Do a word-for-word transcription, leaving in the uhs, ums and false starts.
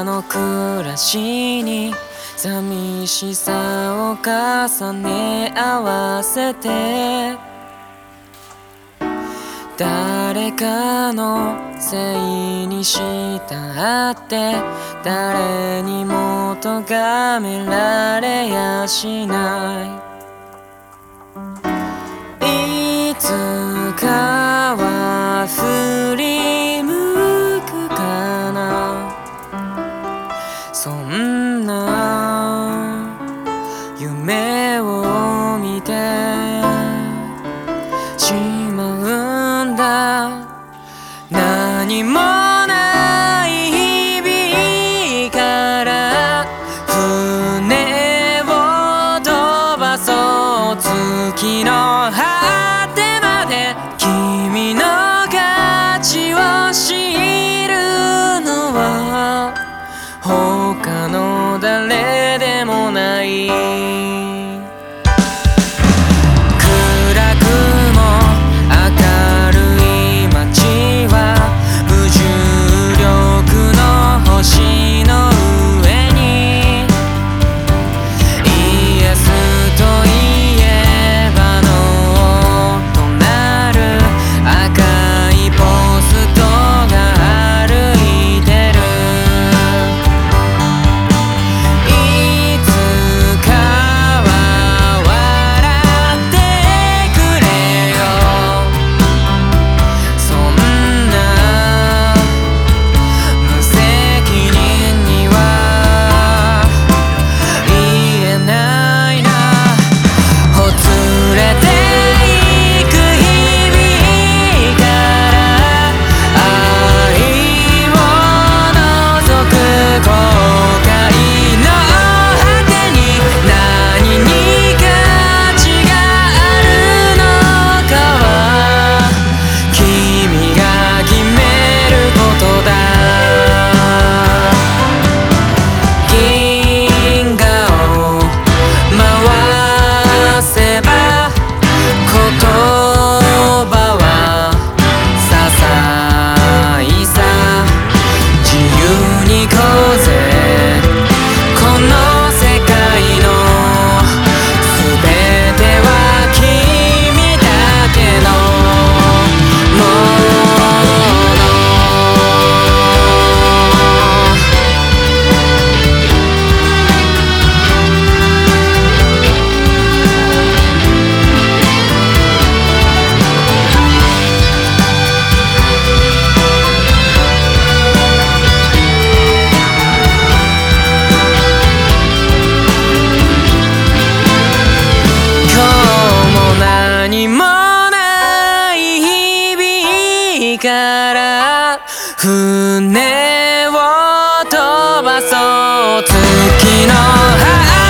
今の暮らしに寂しさを重ね合わせて、誰かのせいにしたって誰にも咎められやしない。いつかは振り向くかな、そんな夢を見てしまうんだ。何もない日々から船を飛ばそう、月の果てまで君の価値を知るのは他の誰でもない。暗くも明るい街は無重力の星の上に、イエスといえばノーとなる赤いポストが歩いてる。いつかは笑ってくれよ、そんな無責任には言えないな。ほつれていく日々から愛を除く後悔の果てに何に価値があるのかは君が決めることだ。銀河を回せば言葉はささいさ、自由に行こうぜこの世界のすべては君だけのもの。今日も何もない日々から船を飛ばそう、月の果